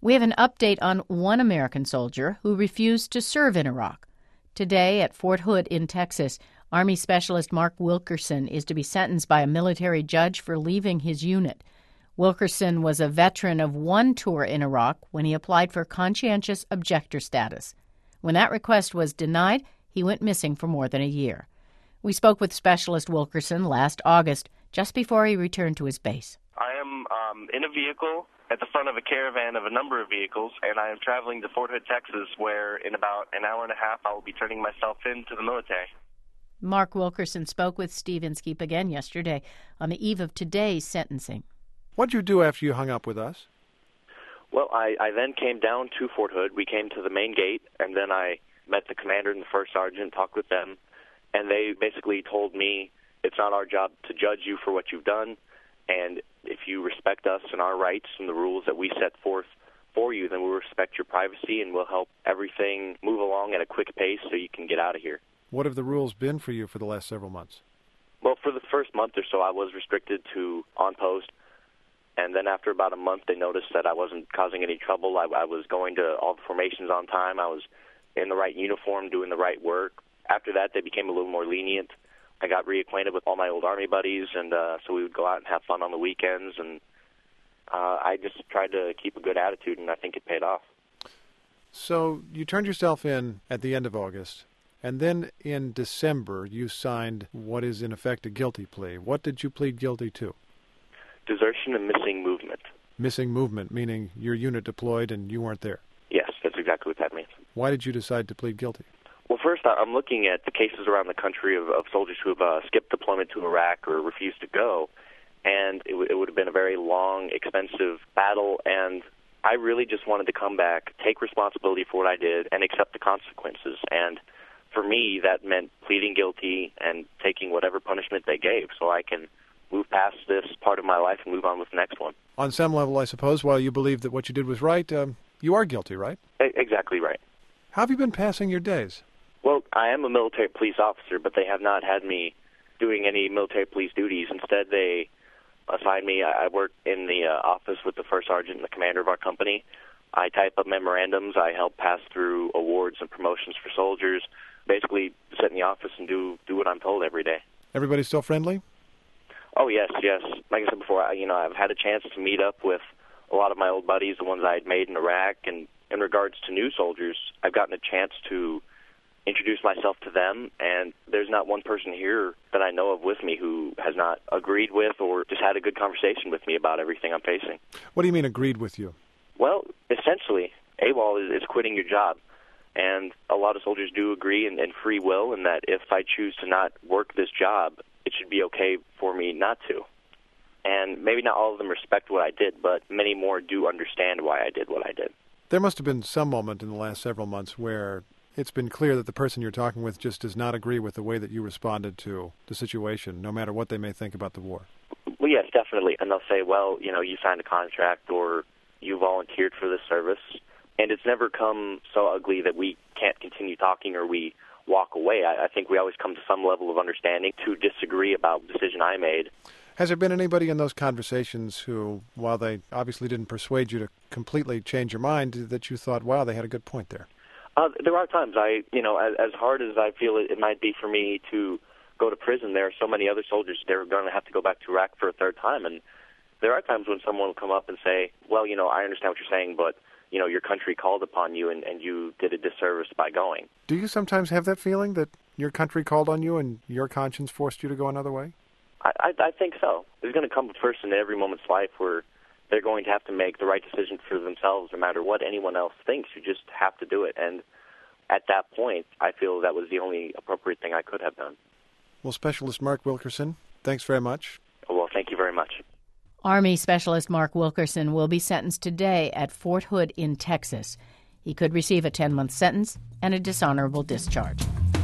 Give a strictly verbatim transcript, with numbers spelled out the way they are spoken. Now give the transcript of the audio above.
We have an update on one American soldier who refused to serve in Iraq. Today at Fort Hood in Texas, Army Specialist Mark Wilkerson is to be sentenced by a military judge for leaving his unit. Wilkerson was a veteran of one tour in Iraq when he applied for conscientious objector status. When that request was denied, he went missing for more than a year. We spoke with Specialist Wilkerson last August, just before he returned to his base. I am um, in a vehicle at the front of a caravan of a number of vehicles, and I am traveling to Fort Hood, Texas, where in about an hour and a half I will be turning myself in to the military. Mark Wilkerson spoke with Steve Inskeep again yesterday on the eve of today's sentencing. What did you do after you hung up with us? Well, I, I then came down to Fort Hood. We came to the main gate, and then I met the commander and the first sergeant, talked with them, and they basically told me it's not our job to judge you for what you've done, and if you respect us and our rights and the rules that we set forth for you, then we'll respect your privacy and we'll help everything move along at a quick pace so you can get out of here. What have the rules been for you for the last several months? Well, for the first month or so, I was restricted to on post, and then after about a month, they noticed that I wasn't causing any trouble. I, I was going to all the formations on time. I was in the right uniform, doing the right work. After that, they became a little more lenient. I got reacquainted with all my old Army buddies, and uh, so we would go out and have fun on the weekends, and uh, I just tried to keep a good attitude, and I think it paid off. So you turned yourself in at the end of August, and then in December you signed what is in effect a guilty plea. What did you plead guilty to? Desertion and missing movement. Missing movement, meaning your unit deployed and you weren't there? Yes, that's exactly what that means. Why did you decide to plead guilty? Well, first, I'm looking at the cases around the country of, of soldiers who have uh, skipped deployment to Iraq or refused to go, and it, w- it would have been a very long, expensive battle, and I really just wanted to come back, take responsibility for what I did, and accept the consequences. And for me, that meant pleading guilty and taking whatever punishment they gave so I can move past this part of my life and move on with the next one. On some level, I suppose, while you believe that what you did was right, um, you are guilty, right? A- exactly right. How have you been passing your days? Well, I am a military police officer, but they have not had me doing any military police duties. Instead, they assigned me, I work in the uh, office with the first sergeant and the commander of our company. I type up memorandums. I help pass through awards and promotions for soldiers. Basically, sit in the office and do, do what I'm told every day. Everybody still friendly? Oh, yes, yes. Like I said before, I, you know, I've had a chance to meet up with a lot of my old buddies, the ones I had made in Iraq. And in regards to new soldiers, I've gotten a chance to introduce myself to them, and there's not one person here that I know of with me who has not agreed with or just had a good conversation with me about everything I'm facing. What do you mean agreed with you? Well, essentially, AWOL is, is quitting your job, and a lot of soldiers do agree in, in free will, and that if I choose to not work this job, it should be okay for me not to. And maybe not all of them respect what I did, but many more do understand why I did what I did. There must have been some moment in the last several months where it's been clear that the person you're talking with just does not agree with the way that you responded to the situation, no matter what they may think about the war. Well, yes, definitely. And they'll say, well, you know, you signed a contract or you volunteered for this service. And it's never come so ugly that we can't continue talking or we walk away. I, I think we always come to some level of understanding to disagree about the decision I made. Has there been anybody in those conversations who, while they obviously didn't persuade you to completely change your mind, that you thought, wow, they had a good point there? Uh, there are times I, you know, as, as hard as I feel it, it might be for me to go to prison, there are so many other soldiers that are going to have to go back to Iraq for a third time. And there are times when someone will come up and say, well, you know, I understand what you're saying, but, you know, your country called upon you and, and you did a disservice by going. Do you sometimes have that feeling that your country called on you and your conscience forced you to go another way? I, I, I think so. There's going to come a person in every moment's life where they're going to have to make the right decision for themselves no matter what anyone else thinks. You just have to do it. And at that point, I feel that was the only appropriate thing I could have done. Well, Specialist Mark Wilkerson, thanks very much. Well, thank you very much. Army Specialist Mark Wilkerson will be sentenced today at Fort Hood in Texas. He could receive a ten-month sentence and a dishonorable discharge.